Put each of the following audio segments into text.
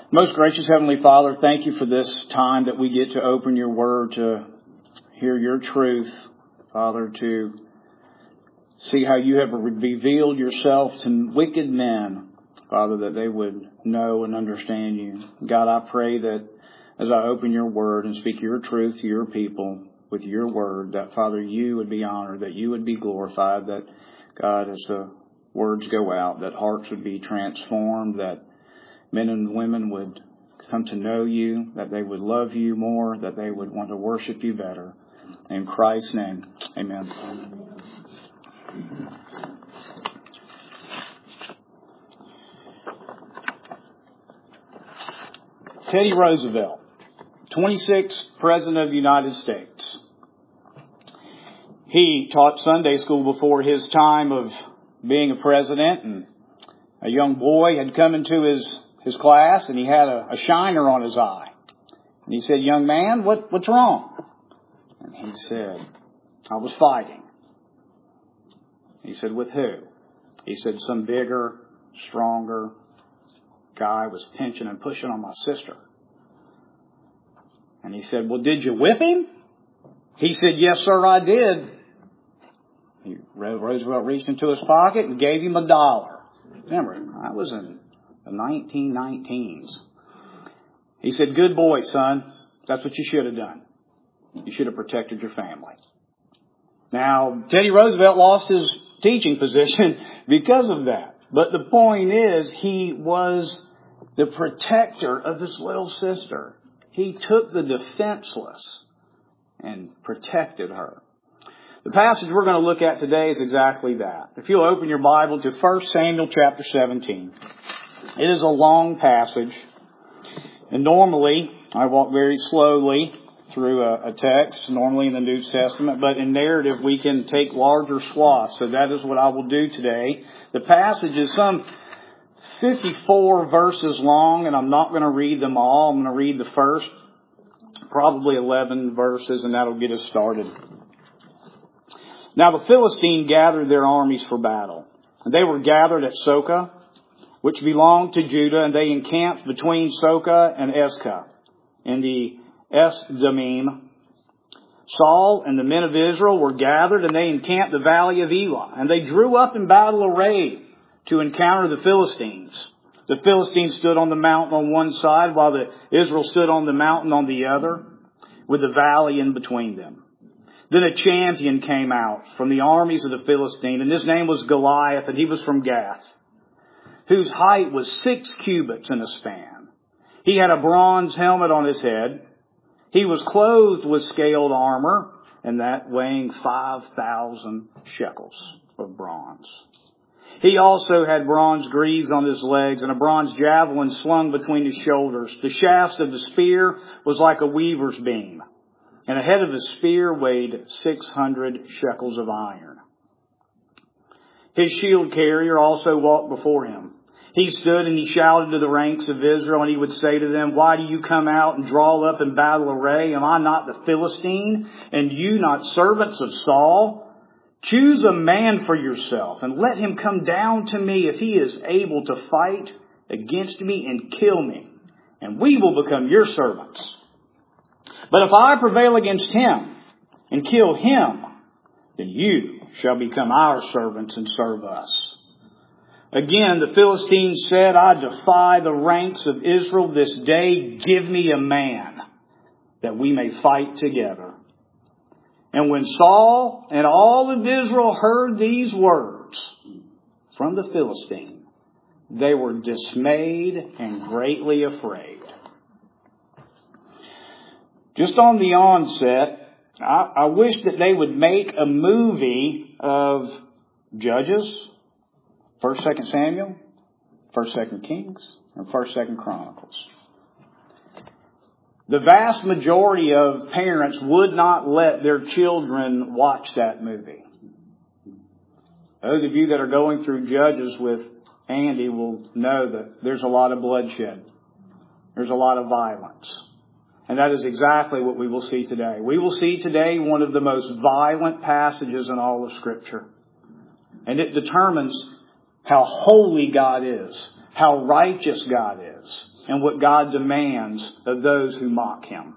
Most gracious Heavenly Father, thank you for this time that we get to open your word, to hear your truth, Father, to see how you have revealed yourself to wicked men, Father, that they would know and understand you. God, I pray that as I open your word and speak your truth to your people with your word, that, Father, you would be honored, that you would be glorified, that, God, as the words go out, that hearts would be transformed, that men and women would come to know you, that they would love you more, that they would want to worship you better. In Christ's name, amen. Teddy Roosevelt, 26th President of the United States. He taught Sunday school before his time of being a president, and a young boy had come into his class, and he had a shiner on his eye. And he said, "Young man, what's wrong?" And he said, "I was fighting." He said, "With who?" He said, "Some bigger, stronger guy was pinching and pushing on my sister." And he said, "Well, did you whip him?" He said, "Yes, sir, I did." Roosevelt reached into his pocket and gave him $1. Remember, I was in the 1919s. He said, "Good boy, son. That's what you should have done. You should have protected your family." Now, Teddy Roosevelt lost his teaching position because of that. But the point is, he was the protector of his little sister. He took the defenseless and protected her. The passage we're going to look at today is exactly that. If you'll open your Bible to 1 Samuel chapter 17. It is a long passage. And normally, I walk very slowly through a text, normally in the New Testament, but in narrative we can take larger swaths. So that is what I will do today. The passage is some 54 verses long, and I'm not going to read them all. I'm going to read the first, probably 11 verses, and that'll get us started. Now the Philistines gathered their armies for battle. And they were gathered at Soka, which belonged to Judah, and they encamped between Soka and Esca in the Esdamim. Saul and the men of Israel were gathered, and they encamped the valley of Elah. And they drew up in battle array to encounter the Philistines. The Philistines stood on the mountain on one side, while the Israel stood on the mountain on the other, with the valley in between them. Then a champion came out from the armies of the Philistines, and his name was Goliath, and he was from Gath, whose height was 6 cubits in a span. He had a bronze helmet on his head. He was clothed with scaled armor, and that weighing 5,000 shekels of bronze. He also had bronze greaves on his legs and a bronze javelin slung between his shoulders. The shafts of the spear was like a weaver's beam, and the head of the spear weighed 600 shekels of iron. His shield carrier also walked before him. He stood and he shouted to the ranks of Israel, and he would say to them, "Why do you come out and draw up in battle array? Am I not the Philistine, and you not servants of Saul? Choose a man for yourself, and let him come down to me if he is able to fight against me and kill me, and we will become your servants. But if I prevail against him and kill him, then you shall become our servants and serve us." Again, the Philistines said, "I defy the ranks of Israel this day. Give me a man that we may fight together." And when Saul and all of Israel heard these words from the Philistine, they were dismayed and greatly afraid. Just on the onset, I wish that they would make a movie of Judges, 1st, 2nd Samuel, 1st, 2nd Kings, and 1st, 2nd Chronicles. The vast majority of parents would not let their children watch that movie. Those of you that are going through Judges with Andy will know that there's a lot of bloodshed. There's a lot of violence. And that is exactly what we will see today. We will see today one of the most violent passages in all of Scripture. And it determines how holy God is, how righteous God is and what God demands of those who mock Him.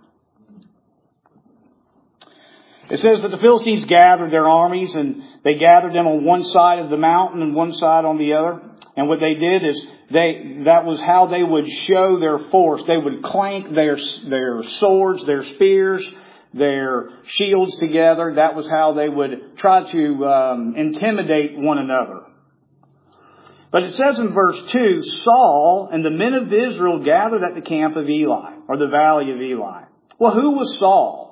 It says that the Philistines gathered their armies, and they gathered them on one side of the mountain and one side on the other. And what they did is that was how they would show their force. They would clank their swords, their spears, their shields together. That was how they would try to intimidate one another. But it says in verse 2, Saul and the men of Israel gathered at the camp of Eli, or the valley of Eli. Well, who was Saul?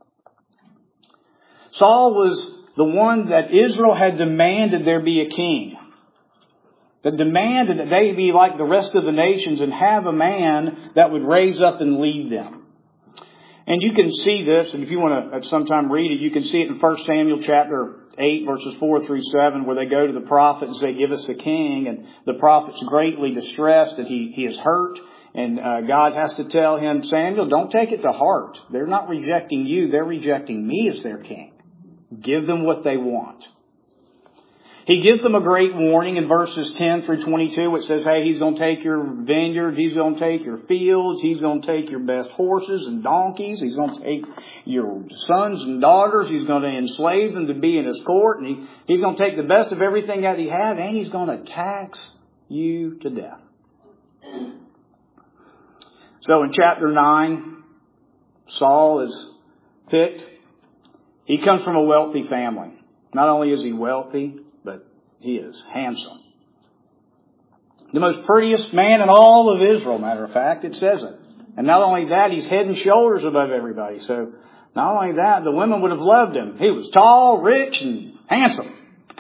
Saul was the one that Israel had demanded there be a king. That demanded that they be like the rest of the nations and have a man that would raise up and lead them. And you can see this, and if you want to at some time read it, you can see it in 1 Samuel chapter 8, verses 4 through 7, where they go to the prophet and say, give us a king. And the prophet's greatly distressed and he is hurt. And God has to tell him, Samuel, don't take it to heart. They're not rejecting you. They're rejecting me as their king. Give them what they want. He gives them a great warning in verses 10 through 22, which says, hey, he's going to take your vineyard, he's going to take your fields, he's going to take your best horses and donkeys, he's going to take your sons and daughters, he's going to enslave them to be in his court, and he's going to take the best of everything that he has, and he's going to tax you to death. So in chapter 9, Saul is picked. He comes from a wealthy family. Not only is he wealthy, but he is handsome. The most prettiest man in all of Israel, matter of fact, it says it. And not only that, he's head and shoulders above everybody. So not only that, the women would have loved him. He was tall, rich, and handsome.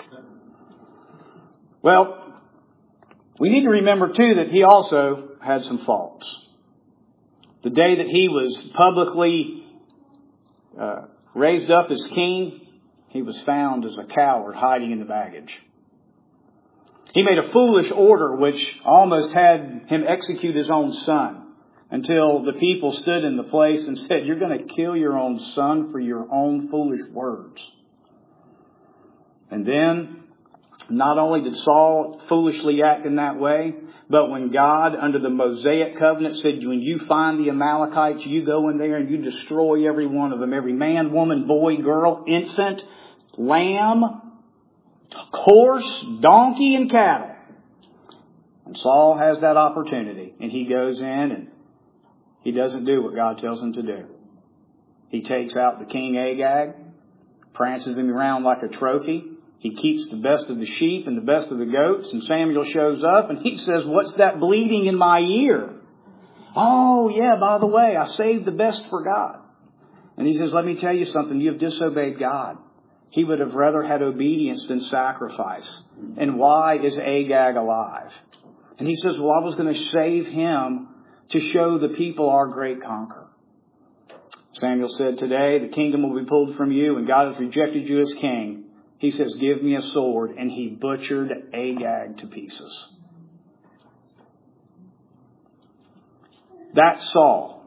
Well, we need to remember too that he also had some faults. The day that he was publicly raised up as king, he was found as a coward hiding in the baggage. He made a foolish order which almost had him execute his own son, until the people stood in the place and said, you're going to kill your own son for your own foolish words. And then, not only did Saul foolishly act in that way, but when God, under the Mosaic covenant, said, when you find the Amalekites, you go in there and you destroy every one of them. Every man, woman, boy, girl, infant, lamb, horse, donkey, and cattle. And Saul has that opportunity. And he goes in and he doesn't do what God tells him to do. He takes out the king Agag, prances him around like a trophy. He keeps the best of the sheep and the best of the goats. And Samuel shows up and he says, what's that bleeding in my ear? Oh, yeah, by the way, I saved the best for God. And he says, let me tell you something. You have disobeyed God. He would have rather had obedience than sacrifice. And why is Agag alive? And he says, well, I was going to save him to show the people our great conqueror. Samuel said, today the kingdom will be pulled from you and God has rejected you as king. He says, give me a sword. And he butchered Agag to pieces. That's Saul.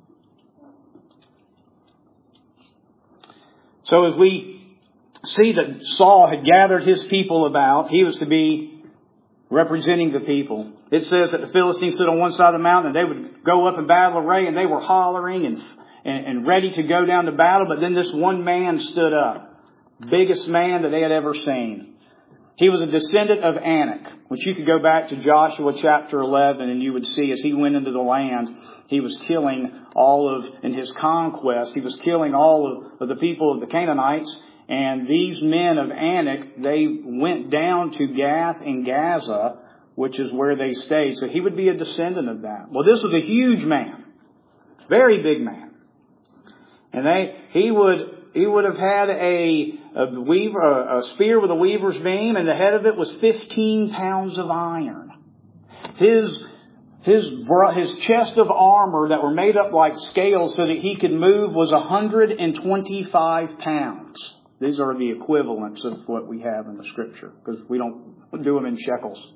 So as we see that Saul had gathered his people about, he was to be representing the people. It says that the Philistines stood on one side of the mountain and they would go up in battle array and they were hollering and ready to go down to battle. But then this one man stood up. Biggest man that they had ever seen. He was a descendant of Anak, which you could go back to Joshua chapter 11 and you would see as he went into the land, he was killing in his conquest, he was killing all of the people of the Canaanites. And these men of Anak, they went down to Gath and Gaza, which is where they stayed. So he would be a descendant of that. Well, this was a huge man. Very big man. And he would have had a spear with a weaver's beam, and the head of it was 15 pounds of iron. His chest of armor that were made up like scales so that he could move was 125 pounds. These are the equivalents of what we have in the Scripture, because we don't do them in shekels.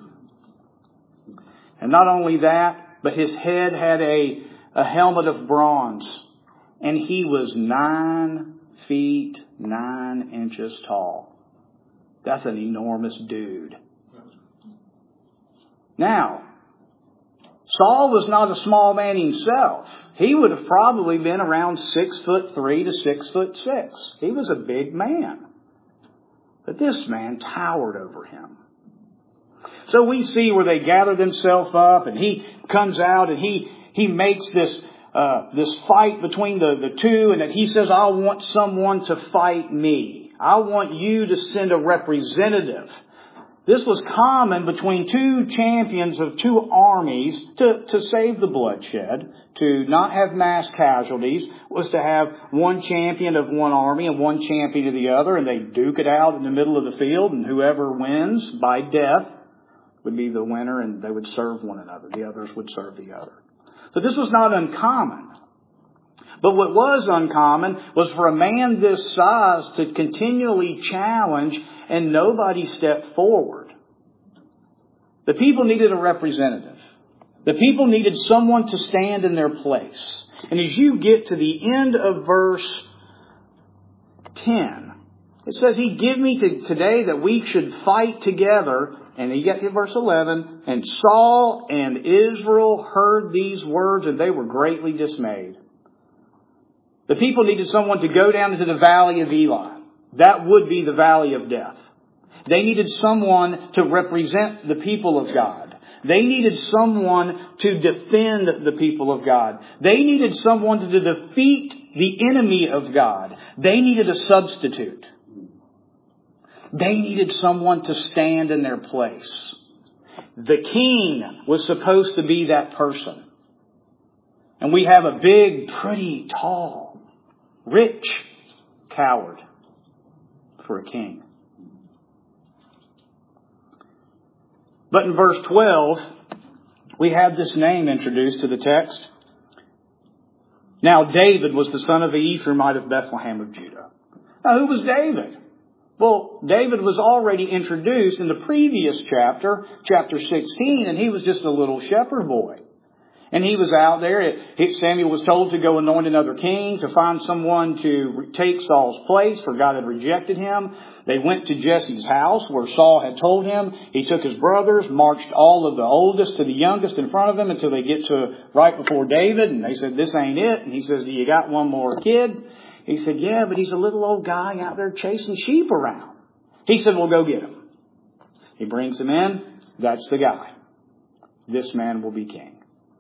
And not only that, but his head had a helmet of bronze. And he was 9 feet 9 inches tall. That's an enormous dude. Now, Saul was not a small man himself. He would have probably been around 6'3" to 6'6". He was a big man. But this man towered over him. So we see where they gather themselves up, and he comes out and he makes this fight between the two, and that he says, I want someone to fight me. I want you to send a representative. This was common between two champions of two armies to save the bloodshed, to not have mass casualties, was to have one champion of one army and one champion of the other, and they duke it out in the middle of the field, and whoever wins by death would be the winner, and they would serve one another. The others would serve the other. So this was not uncommon. But what was uncommon was for a man this size to continually challenge and nobody stepped forward. The people needed a representative. The people needed someone to stand in their place. And as you get to the end of verse 10, it says, He give me today that we should fight together. And you get to verse 11, and Saul and Israel heard these words, and they were greatly dismayed. The people needed someone to go down into the valley of Elah. That would be the valley of death. They needed someone to represent the people of God. They needed someone to defend the people of God. They needed someone to defeat the enemy of God. They needed a substitute. They needed someone to stand in their place. The king was supposed to be that person. And we have a big, pretty, tall, rich coward for a king. But in verse 12, we have this name introduced to the text. Now David was the son of the Ephraimite of Bethlehem of Judah. Now who was David? Well, David was already introduced in the previous chapter, chapter 16, and he was just a little shepherd boy. And he was out there. Samuel was told to go anoint another king, to find someone to take Saul's place, for God had rejected him. They went to Jesse's house where Saul had told him. He took his brothers, marched all of the oldest to the youngest in front of him until they get to right before David. And they said, this ain't it. And he says, do you got one more kid? He said, yeah, but he's a little old guy out there chasing sheep around. He said, well, go get him. He brings him in. That's the guy. This man will be king.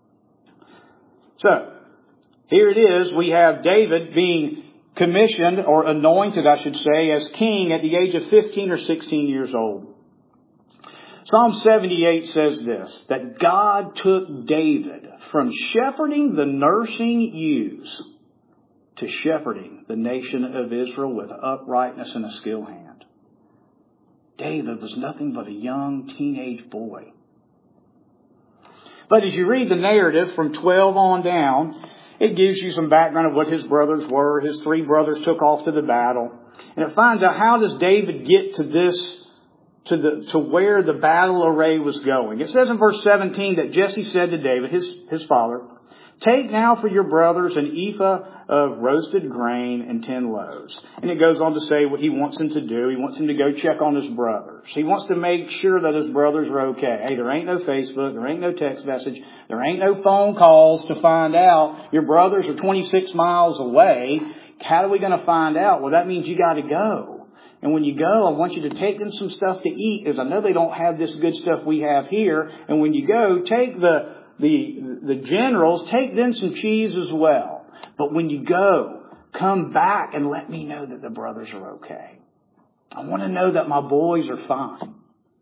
So, here it is. We have David being commissioned, or anointed, I should say, as king at the age of 15 or 16 years old. Psalm 78 says this, that God took David from shepherding the nursing ewes to shepherding the nation of Israel with uprightness and a skilled hand. David was nothing but a young teenage boy. But as you read the narrative from 12 on down, it gives you some background of what his brothers were. His 3 brothers took off to the battle. And it finds out how does David get to this, to where the battle array was going. It says in verse 17 that Jesse said to David, his father, take now for your brothers an ephah of roasted grain and 10 loaves. And it goes on to say what he wants him to do. He wants him to go check on his brothers. He wants to make sure that his brothers are okay. Hey, there ain't no Facebook. There ain't no text message. There ain't no phone calls to find out. Your brothers are 26 miles away. How are we going to find out? Well, that means you got to go. And when you go, I want you to take them some stuff to eat, because I know they don't have this good stuff we have here. And when you go, take the generals, take them some cheese as well. But when you go, come back and let me know that the brothers are okay. I want to know that my boys are fine.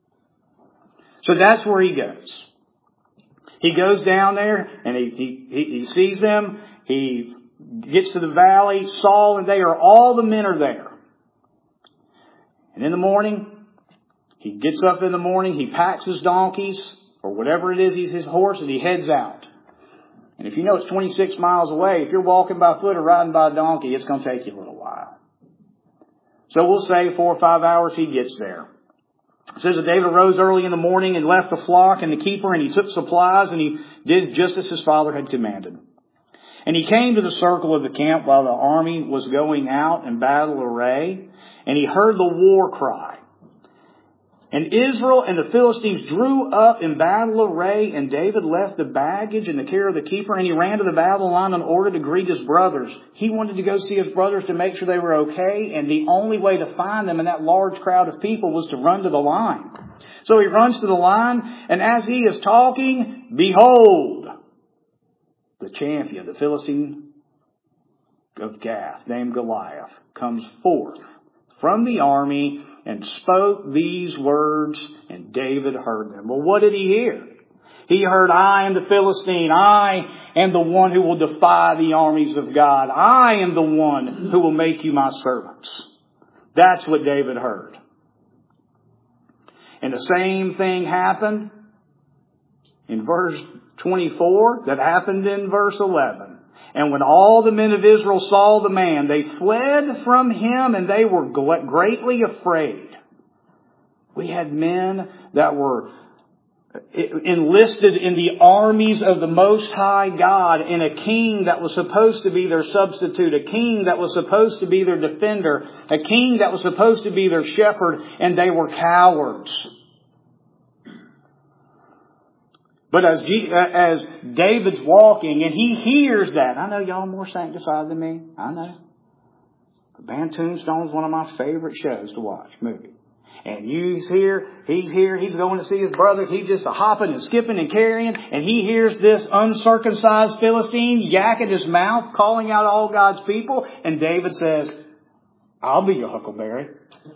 So that's where he goes. He goes down there and he sees them. He gets to the valley. Saul and all the men are there. And in the morning, he gets up in the morning. He packs his donkeys or whatever it is, he's his horse, and he heads out. And if you know it's 26 miles away, if you're walking by foot or riding by a donkey, it's going to take you a little while. So we'll say 4 or 5 hours he gets there. It says that David rose early in the morning and left the flock and the keeper, and he took supplies, and he did just as his father had commanded. And he came to the circle of the camp while the army was going out in battle array, and he heard the war cry. And Israel and the Philistines drew up in battle array, and David left the baggage in the care of the keeper, and he ran to the battle line in order to greet his brothers. He wanted to go see his brothers to make sure they were okay, and the only way to find them in that large crowd of people was to run to the line. So he runs to the line, and as he is talking, behold, the champion, the Philistine of Gath, named Goliath, comes forth from the army and spoke these words, and David heard them. Well, what did he hear? He heard, I am the Philistine. I am the one who will defy the armies of God. I am the one who will make you my servants. That's what David heard. And the same thing happened in verse 24 that happened in verse 11. And when all the men of Israel saw the man, they fled from him, and they were greatly afraid. We had men that were enlisted in the armies of the Most High God, and a king that was supposed to be their substitute, a king that was supposed to be their defender, a king that was supposed to be their shepherd, and they were cowards. But as David's walking and he hears that, I know y'all are more sanctified than me. I know. The Band Tombstone is one of my favorite shows to watch, movie. And he's here, he's going to see his brothers. He's just hopping and skipping and carrying. And he hears this uncircumcised Philistine yak at his mouth, calling out all God's people. And David says, I'll be your huckleberry.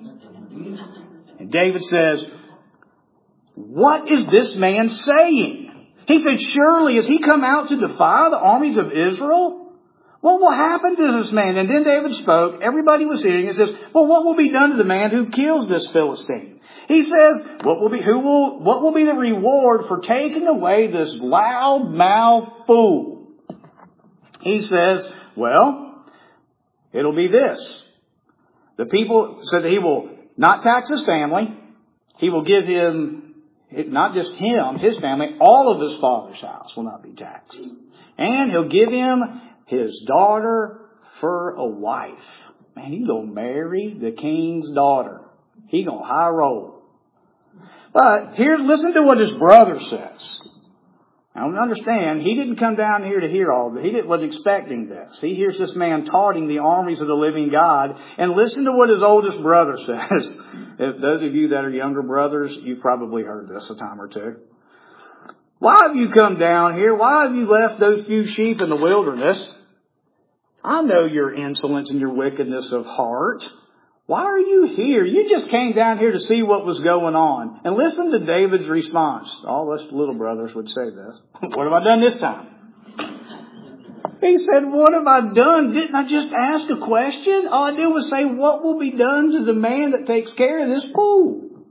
And David says, what is this man saying? He said, surely has he come out to defy the armies of Israel? What will happen to this man? And then David spoke. Everybody was hearing. It says, well, what will be done to the man who kills this Philistine? He says, what will be the reward for taking away this loud-mouthed fool? He says, well, it'll be this. The people said that he will not tax his family. He will give him, not just him, his family, all of his father's house will not be taxed. And he'll give him his daughter for a wife. Man, he's going to marry the king's daughter. He's going to high roll. But here, listen to what his brother says. Now, understand, he didn't come down here to hear all of it. He wasn't expecting this. He hears this man taunting the armies of the living God. And listen to what his oldest brother says. If those of you that are younger brothers, you've probably heard this a time or two. Why have you come down here? Why have you left those few sheep in the wilderness? I know your insolence and your wickedness of heart. Why are you here? You just came down here to see what was going on. And listen to David's response. All us little brothers would say this. What have I done this time? He said, what have I done? Didn't I just ask a question? All I did was say, what will be done to the man that takes care of this fool?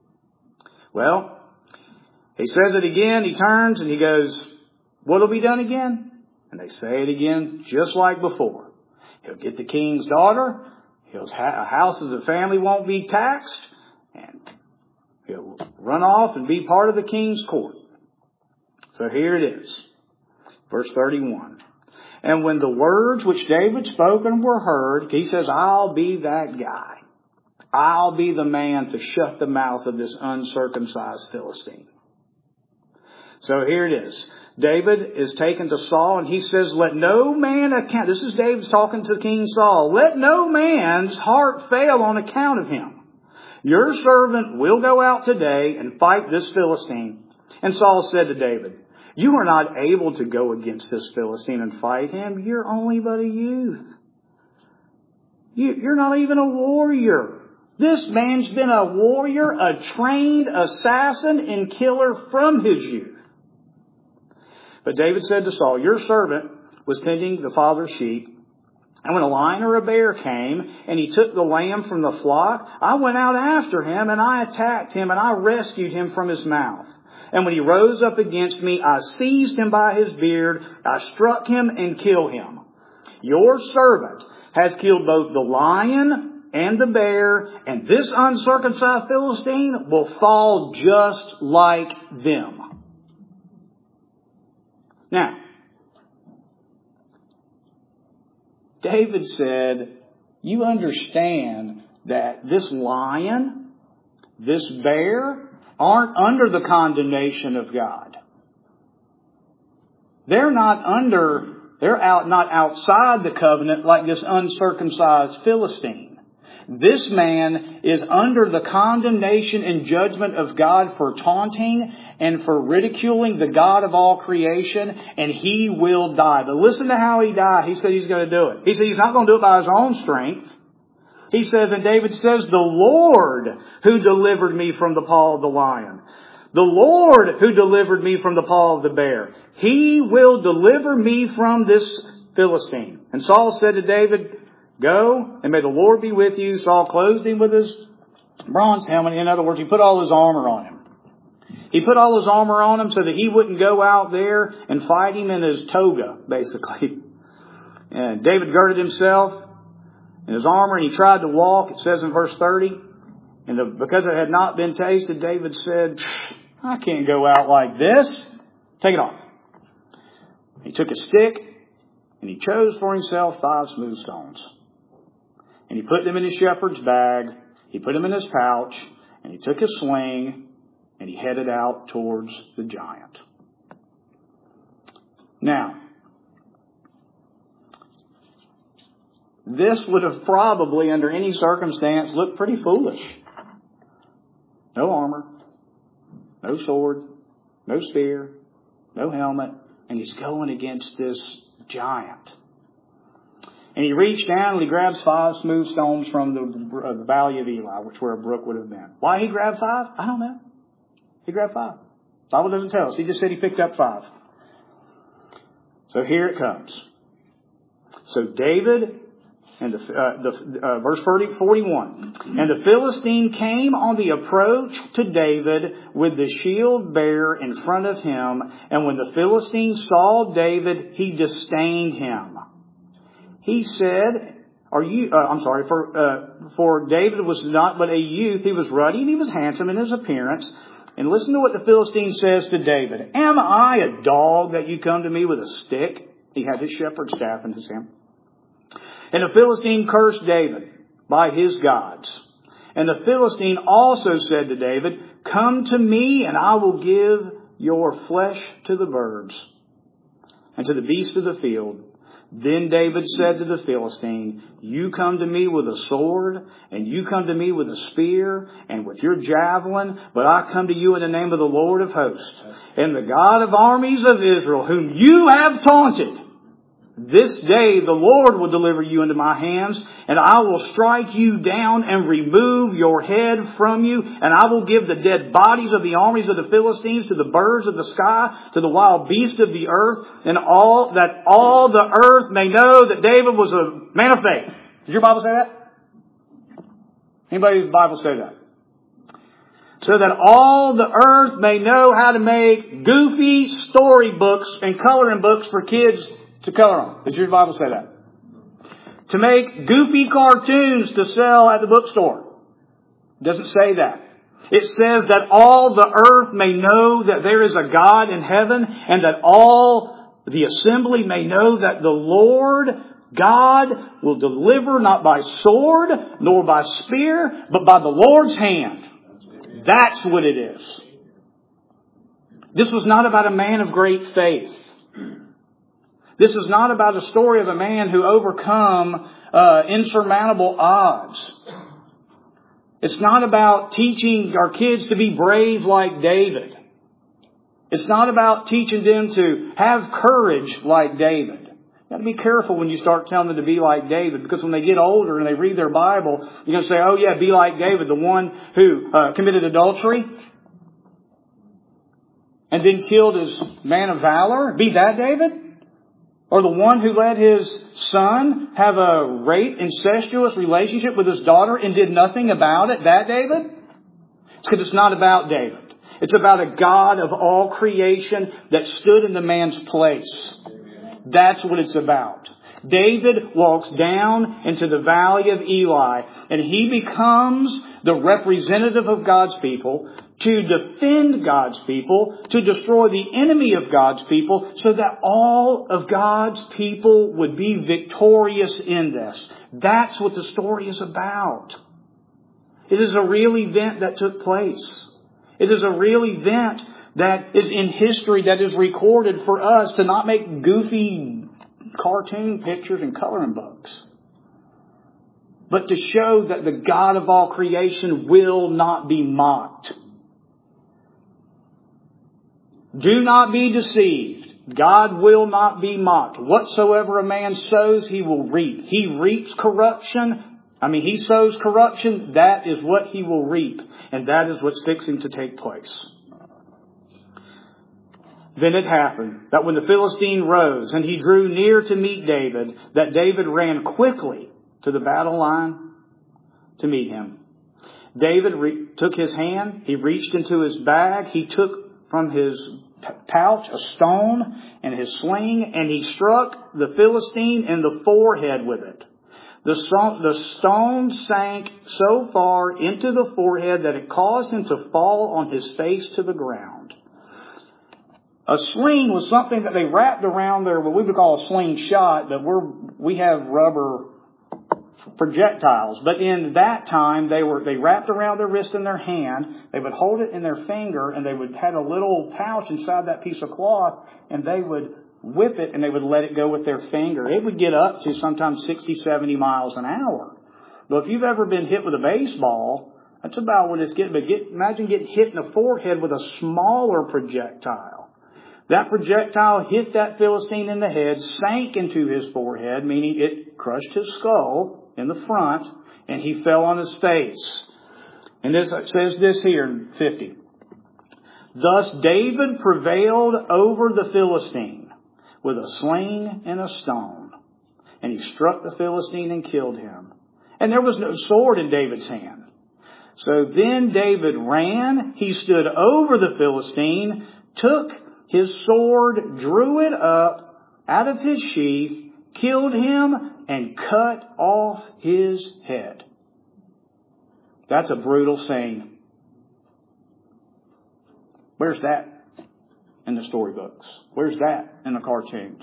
Well, he says it again. He turns and he goes, what will be done again? And they say it again, just like before. He'll get the king's daughter. A house of the family won't be taxed, and he'll run off and be part of the king's court. So here it is. Verse 31. And when the words which David spoken were heard, he says, I'll be that guy. I'll be the man to shut the mouth of this uncircumcised Philistine. So here it is. David is taken to Saul, and he says, let no man account. This is David's talking to King Saul. Let no man's heart fail on account of him. Your servant will go out today and fight this Philistine. And Saul said to David, you are not able to go against this Philistine and fight him. You're only but a youth. You're not even a warrior. This man's been a warrior, a trained assassin and killer from his youth. But David said to Saul, your servant was tending the father's sheep, and when a lion or a bear came, and he took the lamb from the flock, I went out after him, and I attacked him, and I rescued him from his mouth. And when he rose up against me, I seized him by his beard, I struck him and killed him. Your servant has killed both the lion and the bear, and this uncircumcised Philistine will fall just like them. Now, David said, you understand that this lion, this bear aren't under the condemnation of God. They're not outside the covenant like this uncircumcised Philistine. This man is under the condemnation and judgment of God for taunting and for ridiculing the God of all creation, and he will die. But listen to how he died. He said he's going to do it. He said he's not going to do it by his own strength. He says, and David says, the Lord who delivered me from the paw of the lion. The Lord who delivered me from the paw of the bear. He will deliver me from this Philistine. And Saul said to David, go, and may the Lord be with you. Saul clothed him with his bronze helmet. In other words, he put all his armor on him. He put all his armor on him so that he wouldn't go out there and fight him in his toga, basically. And David girded himself in his armor, and he tried to walk. It says in verse 30, and because it had not been tasted, David said, I can't go out like this. Take it off. He took a stick, and he chose for himself 5 smooth stones. And he put them in his shepherd's bag. He put them in his pouch. And he took his sling. And he headed out towards the giant. Now, this would have probably, under any circumstance, looked pretty foolish. No armor. No sword. No spear. No helmet. And he's going against this giant. And he reached down and he grabs 5 smooth stones from the valley of Eli, which where a brook would have been. Why he grabbed 5? I don't know. He grabbed 5. The Bible doesn't tell us. He just said he picked up 5. So here it comes. So David, and verse 41. And the Philistine came on the approach to David with the shield bearer in front of him. And when the Philistine saw David, he disdained him. He said, for David was not but a youth. He was ruddy and he was handsome in his appearance. And listen to what the Philistine says to David. Am I a dog that you come to me with a stick? He had his shepherd's staff in his hand. And the Philistine cursed David by his gods. And the Philistine also said to David, come to me and I will give your flesh to the birds and to the beasts of the field. Then David said to the Philistine, you come to me with a sword, and you come to me with a spear, and with your javelin, but I come to you in the name of the Lord of hosts, and the God of armies of Israel, whom you have taunted. This day the Lord will deliver you into my hands, and I will strike you down and remove your head from you, and I will give the dead bodies of the armies of the Philistines to the birds of the sky, to the wild beasts of the earth, and all the earth may know that David was a man of faith. Does your Bible say that? Anybody's Bible say that? So that all the earth may know how to make goofy storybooks and coloring books for kids to color on. Does your Bible say that? To make goofy cartoons to sell at the bookstore. It doesn't say that. It says that all the earth may know that there is a God in heaven, and that all the assembly may know that the Lord God will deliver not by sword nor by spear, but by the Lord's hand. That's what it is. This was not about a man of great faith. This is not about a story of a man who overcome insurmountable odds. It's not about teaching our kids to be brave like David. It's not about teaching them to have courage like David. You got to be careful when you start telling them to be like David, because when they get older and they read their Bible, you're going to say, oh yeah, be like David, the one who committed adultery and then killed his man of valor. Be that David? Or the one who let his son have a rape, incestuous relationship with his daughter and did nothing about it? That David? It's because it's not about David. It's about a God of all creation that stood in the man's place. That's what it's about. David walks down into the valley of Eli, and he becomes the representative of God's people to defend God's people, to destroy the enemy of God's people, so that all of God's people would be victorious in this. That's what the story is about. It is a real event that took place. It is a real event that is in history, that is recorded for us to not make goofy cartoon pictures and coloring books, but to show that the God of all creation will not be mocked. Do not be deceived. God will not be mocked. Whatsoever a man sows, he will reap. He reaps corruption. He sows corruption. That is what he will reap. And that is what's fixing to take place. Then it happened that when the Philistine rose and he drew near to meet David, that David ran quickly to the battle line to meet him. David took his hand. He reached into his bag. He took from his pouch a stone and his sling, and he struck the Philistine in the forehead with it. The stone sank so far into the forehead that it caused him to fall on his face to the ground. A sling was something that they wrapped around there, what we would call a slingshot, but we have rubber projectiles. But in that time, they wrapped around their wrist and their hand. They would hold it in their finger, and they would have a little pouch inside that piece of cloth, and they would whip it and they would let it go with their finger. It would get up to sometimes 60, 70 miles an hour. But if you've ever been hit with a baseball, that's about what it's getting. But imagine getting hit in the forehead with a smaller projectile. That projectile hit that Philistine in the head, sank into his forehead, meaning it crushed his skull in the front, and he fell on his face. And it says this here in 50. Thus David prevailed over the Philistine with a sling and a stone. And he struck the Philistine and killed him. And there was no sword in David's hand. So then David ran, he stood over the Philistine, took his sword, drew it up out of his sheath, killed him, and cut off his head. That's a brutal scene. Where's that in the storybooks? Where's that in the cartoons?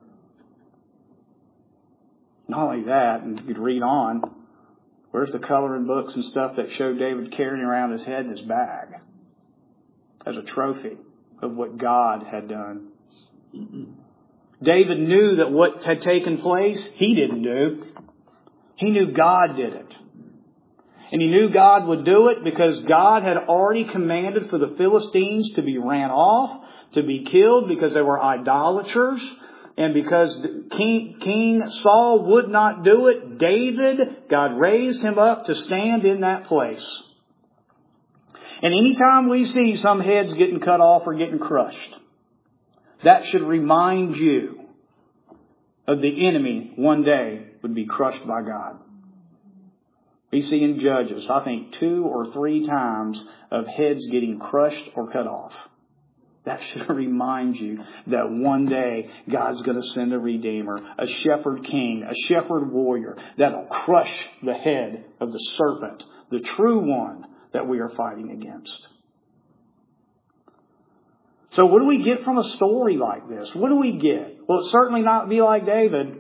Not only that, and you could read on, where's the coloring books and stuff that show David carrying around his head in his bag as a trophy of what God had done? David knew that what had taken place, he didn't do. He knew God did it. And he knew God would do it because God had already commanded for the Philistines to be ran off, to be killed because they were idolaters. And because King Saul would not do it, David, God raised him up to stand in that place. And anytime we see some heads getting cut off or getting crushed, that should remind you of the enemy one day would be crushed by God. We see in Judges, I think 2 or 3 times of heads getting crushed or cut off. That should remind you that one day God's going to send a Redeemer, a shepherd king, a shepherd warrior that'll crush the head of the serpent, the true one that we are fighting against. So what do we get from a story like this? What do we get? Well, it's certainly not be like David,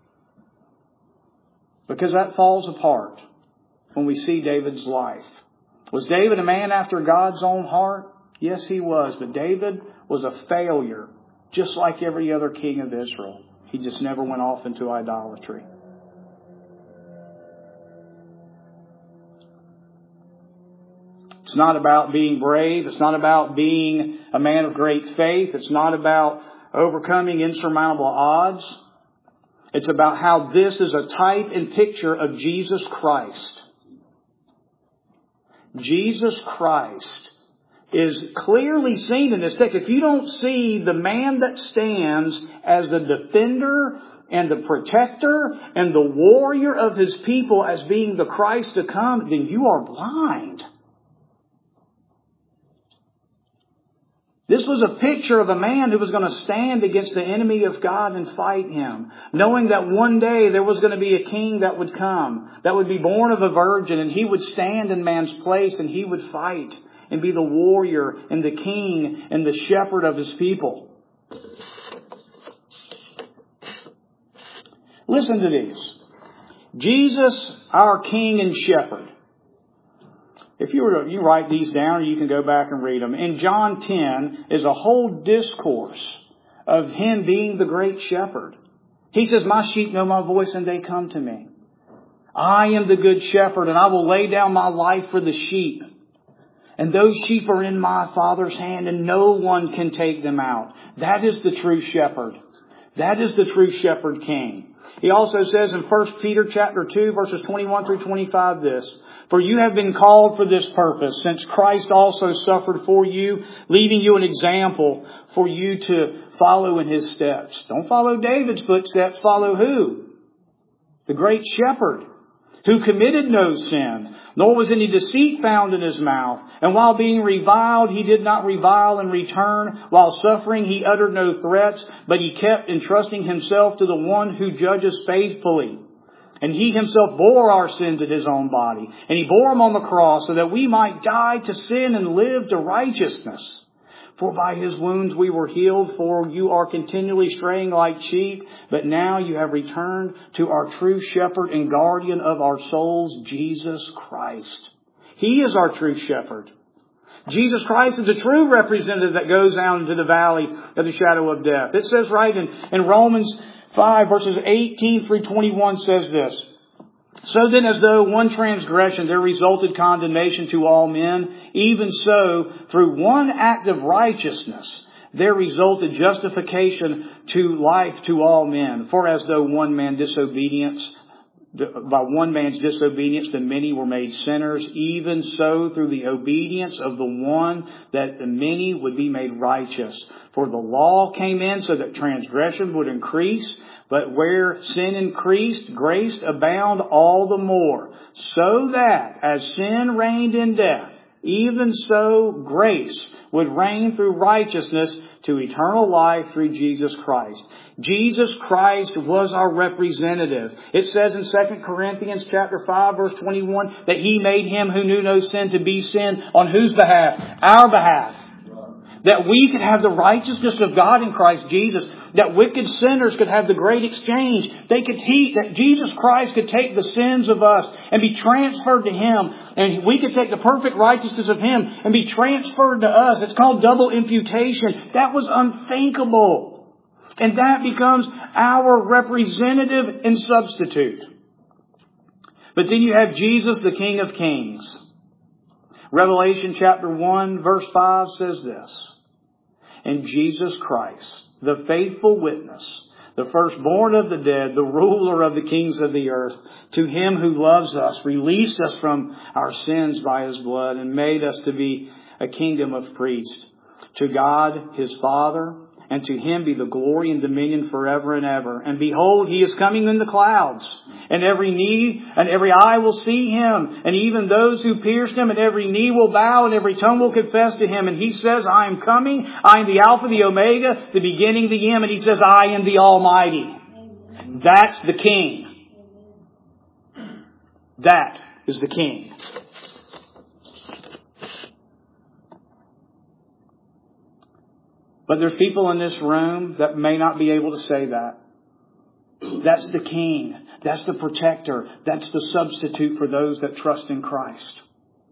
because that falls apart when we see David's life. Was David a man after God's own heart? Yes, he was. But David was a failure, just like every other king of Israel. He just never went off into idolatry. It's not about being brave. It's not about being a man of great faith. It's not about overcoming insurmountable odds. It's about how this is a type and picture of Jesus Christ. Jesus Christ is clearly seen in this text. If you don't see the man that stands as the defender and the protector and the warrior of his people as being the Christ to come, then you are blind. This was a picture of a man who was going to stand against the enemy of God and fight him, knowing that one day there was going to be a king that would come, that would be born of a virgin, and he would stand in man's place and he would fight and be the warrior and the king and the shepherd of his people. Listen to these. Jesus, our king and shepherd, If you write these down, or you can go back and read them. In John 10 is a whole discourse of Him being the great shepherd. He says, my sheep know my voice and they come to me. I am the good shepherd and I will lay down my life for the sheep. And those sheep are in my Father's hand and no one can take them out. That is the true shepherd. That is the true shepherd king. He also says in 1 Peter chapter 2 verses 21 through 25 this, for you have been called for this purpose, since Christ also suffered for you, leaving you an example for you to follow in His steps. Don't follow David's footsteps. Follow who? The great shepherd, who committed no sin, nor was any deceit found in His mouth. And while being reviled, He did not revile in return. While suffering, He uttered no threats, but He kept entrusting Himself to the one who judges faithfully. And He Himself bore our sins at His own body. And He bore them on the cross so that we might die to sin and live to righteousness. For by His wounds we were healed, for you are continually straying like sheep, but now you have returned to our true shepherd and guardian of our souls, Jesus Christ. He is our true shepherd. Jesus Christ is the true representative that goes down into the valley of the shadow of death. It says right in Romans 5 verses 18 through 21 says this. So then, as though one transgression there resulted condemnation to all men, even so through one act of righteousness there resulted justification to life to all men. For as though by one man's disobedience the many were made sinners, even so through the obedience of the one that the many would be made righteous. For the law came in so that transgression would increase, but where sin increased, grace abounded all the more. So that as sin reigned in death, even so grace would reign through righteousness to eternal life through Jesus Christ. Jesus Christ was our representative. It says in 2 Corinthians chapter 5 verse 21 that He made Him who knew no sin to be sin on whose behalf? Our behalf. That we could have the righteousness of God in Christ Jesus. That wicked sinners could have the great exchange. That Jesus Christ could take the sins of us and be transferred to Him. And we could take the perfect righteousness of Him and be transferred to us. It's called double imputation. That was unthinkable. And that becomes our representative and substitute. But then you have Jesus, the King of Kings. Revelation chapter 1 verse 5 says this. And Jesus Christ, the faithful witness, the firstborn of the dead, the ruler of the kings of the earth, to Him who loves us, released us from our sins by His blood, and made us to be a kingdom of priests. To God, His Father, and to Him be the glory and dominion forever and ever. And behold, He is coming in the clouds. And every knee and every eye will see Him. And even those who pierced Him, and every knee will bow and every tongue will confess to Him. And He says, I am coming. I am the Alpha, the Omega, the beginning, the end. And He says, I am the Almighty. That's the King. That is the King. But there's people in this room that may not be able to say that. That's the King. That's the protector. That's the substitute for those that trust in Christ.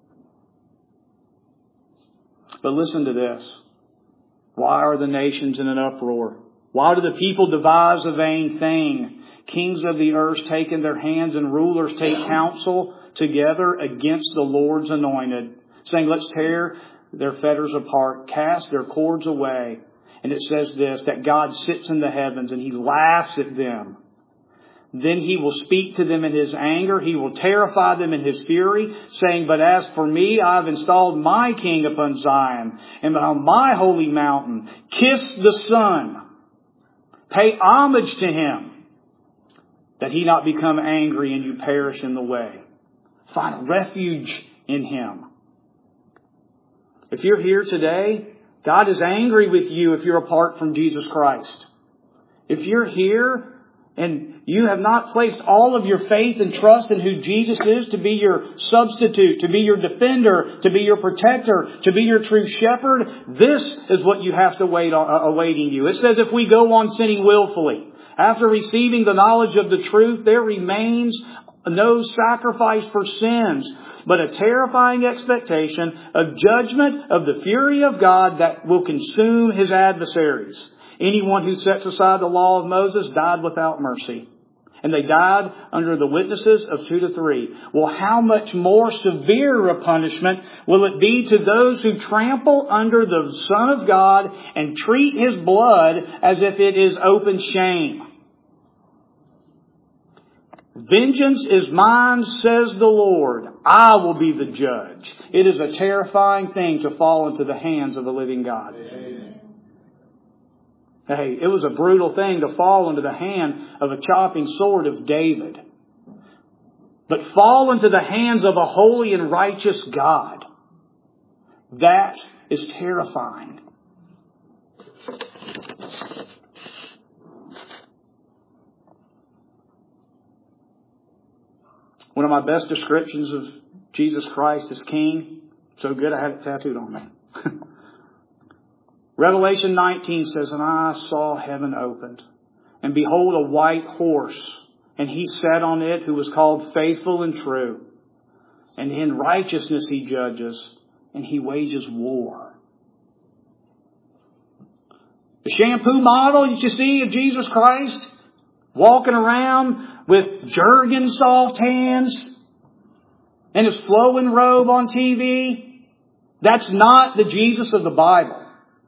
But listen to this. Why are the nations in an uproar? Why do the people devise a vain thing? Kings of the earth take in their hands and rulers take counsel together against the Lord's anointed, saying, let's tear their fetters apart, cast their cords away. And it says this, that God sits in the heavens and He laughs at them. Then He will speak to them in His anger. He will terrify them in His fury, saying, but as for me, I have installed my King upon Zion and on my holy mountain. Kiss the Son. Pay homage to Him, that He not become angry and you perish in the way. Find refuge in Him. If you're here today, God is angry with you if you're apart from Jesus Christ. If you're here and you have not placed all of your faith and trust in who Jesus is to be your substitute, to be your defender, to be your protector, to be your true shepherd, this is what you have to wait awaiting you. It says if we go on sinning willfully, after receiving the knowledge of the truth, there remains no sacrifice for sins, but a terrifying expectation of judgment of the fury of God that will consume His adversaries. Anyone who sets aside the law of Moses died without mercy. And they died under the witnesses of 2 to 3. Well, how much more severe a punishment will it be to those who trample under the Son of God and treat His blood as if it is open shame? Vengeance is mine, says the Lord. I will be the judge. It is a terrifying thing to fall into the hands of the living God. Amen. Hey, it was a brutal thing to fall into the hand of a chopping sword of David. But fall into the hands of a holy and righteous God. That is terrifying. One of my best descriptions of Jesus Christ as King, so good I had it tattooed on me. Revelation 19 says, "And I saw heaven opened, and behold a white horse, and He sat on it who was called Faithful and True. And in righteousness He judges, and He wages war." The shampoo model that you see of Jesus Christ, walking around with Jergens soft hands and His flowing robe on TV, that's not the Jesus of the Bible.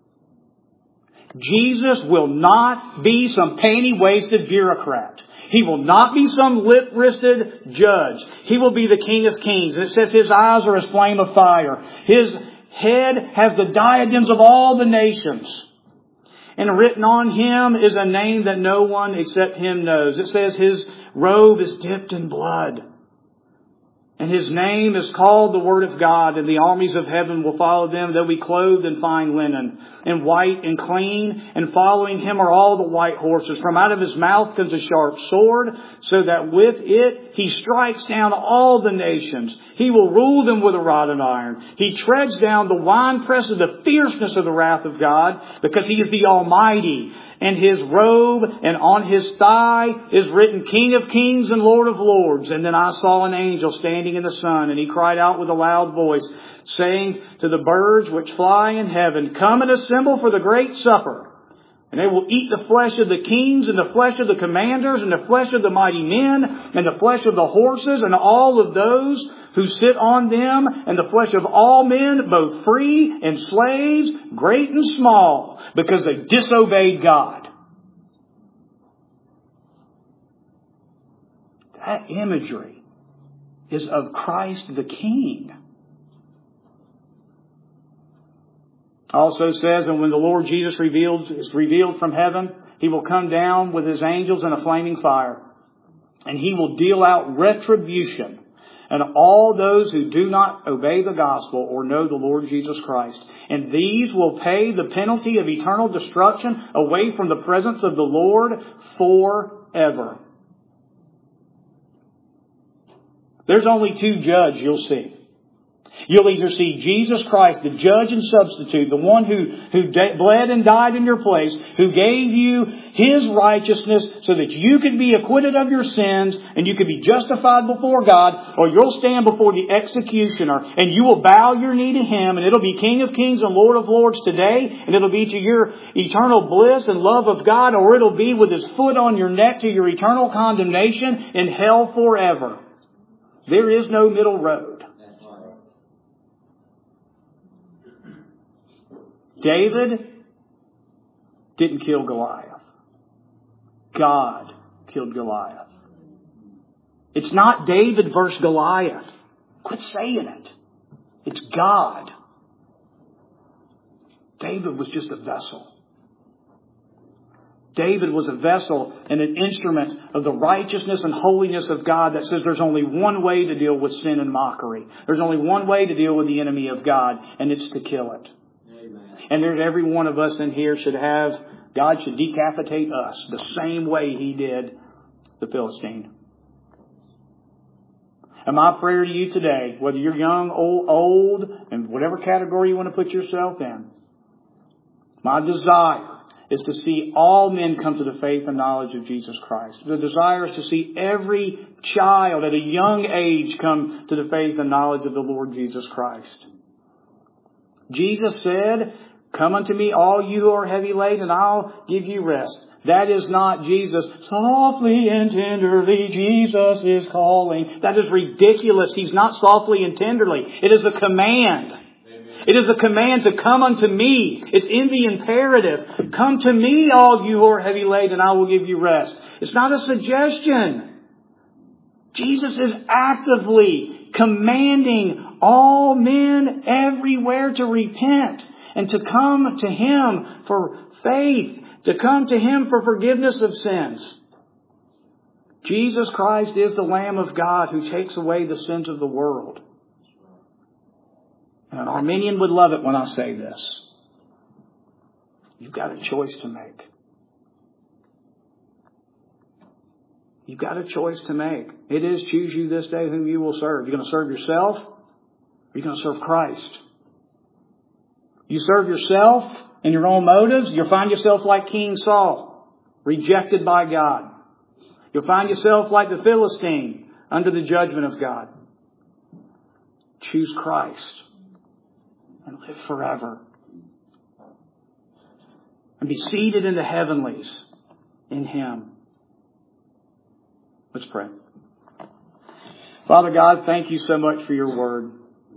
Jesus will not be some panty-waisted bureaucrat. He will not be some lip-wristed judge. He will be the King of Kings. And it says His eyes are as flame of fire. His head has the diadems of all the nations. And written on Him is a name that no one except Him knows. It says His robe is dipped in blood. And His name is called the Word of God, and the armies of heaven will follow them. They'll be clothed in fine linen, and white and clean. And following Him are all the white horses. From out of His mouth comes a sharp sword, so that with it He strikes down all the nations. He will rule them with a rod of iron. He treads down the winepress of the fierceness of the wrath of God, because He is the Almighty. And His robe and on His thigh is written King of Kings and Lord of Lords. And then I saw an angel standing in the sun, and he cried out with a loud voice, saying to the birds which fly in heaven, "Come and assemble for the great supper. And they will eat the flesh of the kings, and the flesh of the commanders, and the flesh of the mighty men, and the flesh of the horses, and all of those who sit on them, and the flesh of all men, both free and slaves, great and small, because they disobeyed God." That imagery is of Christ the King. Also says, "And when the Lord Jesus is revealed from heaven, He will come down with His angels in a flaming fire. And He will deal out retribution and all those who do not obey the gospel or know the Lord Jesus Christ. And these will pay the penalty of eternal destruction away from the presence of the Lord forever." There's only two judges you'll see. You'll either see Jesus Christ, the judge and substitute, the one who bled and died in your place, who gave you His righteousness so that you could be acquitted of your sins and you could be justified before God, or you'll stand before the executioner and you will bow your knee to Him, and it'll be King of Kings and Lord of Lords today, and it'll be to your eternal bliss and love of God, or it'll be with His foot on your neck to your eternal condemnation in hell forever. There is no middle road. David didn't kill Goliath. God killed Goliath. It's not David versus Goliath. Quit saying it. It's God. David was just a vessel. David was a vessel and an instrument of the righteousness and holiness of God that says there's only one way to deal with sin and mockery. There's only one way to deal with the enemy of God, and it's to kill it. Amen. And there's every one of us in here God should decapitate us the same way He did the Philistine. And my prayer to you today, whether you're young, old, and whatever category you want to put yourself in, my desire is to see all men come to the faith and knowledge of Jesus Christ. The desire is to see every child at a young age come to the faith and knowledge of the Lord Jesus Christ. Jesus said, "Come unto me, all you who are heavy laden, and I'll give you rest." That is not Jesus. Softly and tenderly, Jesus is calling. That is ridiculous. He's not softly and tenderly. It is a command. It is a command to come unto me. It's in the imperative. Come to me, all you who are heavy laden, and I will give you rest. It's not a suggestion. Jesus is actively commanding all men everywhere to repent and to come to Him for faith, to come to Him for forgiveness of sins. Jesus Christ is the Lamb of God who takes away the sins of the world. And an Arminian would love it when I say this. You've got a choice to make. You've got a choice to make. It is choose you this day whom you will serve. You're going to serve yourself or you're going to serve Christ. You serve yourself and your own motives, you'll find yourself like King Saul, rejected by God. You'll find yourself like the Philistine, under the judgment of God. Choose Christ and live forever. And be seated in the heavenlies in Him. Let's pray. Father God, thank you so much for your word.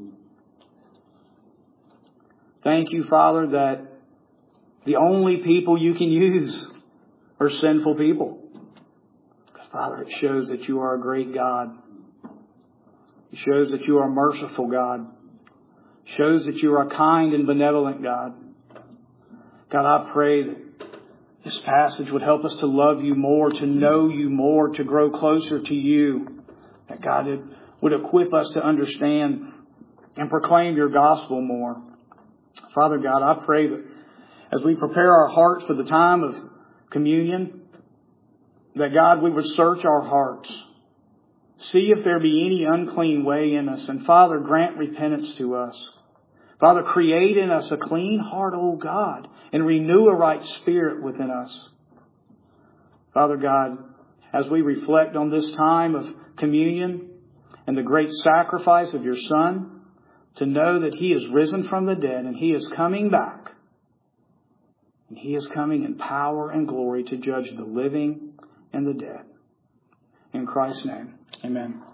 Thank you, Father, that the only people you can use are sinful people. Because, Father, it shows that you are a great God. It shows that you are a merciful God. It shows that you are a kind and benevolent God. God, I pray that this passage would help us to love you more, to know you more, to grow closer to you. That God, it would equip us to understand and proclaim your gospel more. Father God, I pray that as we prepare our hearts for the time of communion, that God, we would search our hearts. See if there be any unclean way in us. And Father, grant repentance to us. Father, create in us a clean heart, O God, and renew a right spirit within us. Father God, as we reflect on this time of communion and the great sacrifice of your Son, to know that He is risen from the dead and He is coming back. And He is coming in power and glory to judge the living and the dead. In Christ's name, amen.